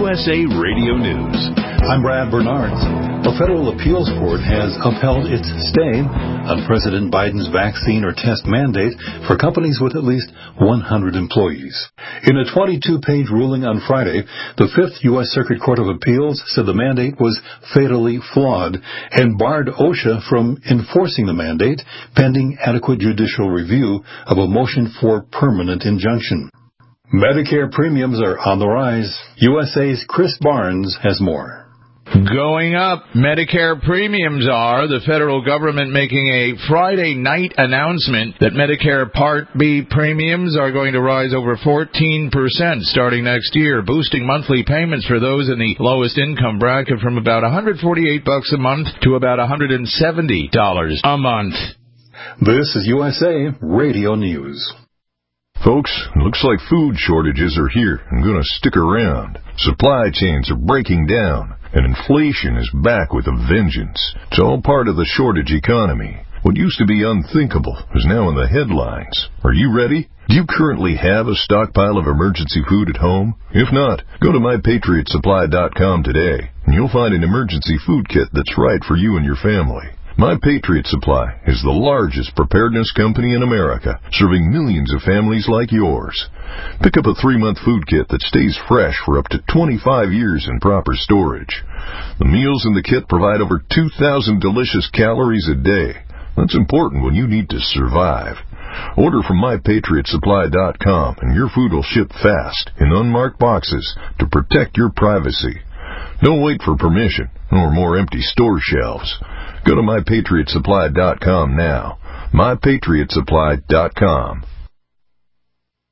USA Radio News. I'm Brad Bernards. A federal appeals court has upheld its stay on President Biden's vaccine or test mandate for companies with at least 100 employees. In a 22-page ruling on Friday, the Fifth U.S. Circuit Court of Appeals said the mandate was fatally flawed and barred OSHA from enforcing the mandate pending adequate judicial review of a motion for permanent injunction. Medicare premiums are on the rise. USA's Chris Barnes has more. Going up, Medicare premiums are. The federal government making a Friday night announcement that Medicare Part B premiums are going to rise over 14% starting next year, boosting monthly payments for those in the lowest income bracket from about $148 a month to about $170 a month. This is USA Radio News. Folks, looks like food shortages are here and going to stick around. Supply chains are breaking down, and inflation is back with a vengeance. It's all part of the shortage economy. What used to be unthinkable is now in the headlines. Are you ready? Do you currently have a stockpile of emergency food at home? If not, go to MyPatriotSupply.com today, and you'll find an emergency food kit that's right for you and your family. My Patriot Supply is the largest preparedness company in America, serving millions of families like yours. Pick up a 3-month food kit that stays fresh for up to 25 years in proper storage. The meals in the kit provide over 2,000 delicious calories a day. That's important when you need to survive. Order from MyPatriotSupply.com and your food will ship fast in unmarked boxes to protect your privacy. Don't wait for permission or more empty store shelves. Go to MyPatriotSupply.com now. MyPatriotSupply.com.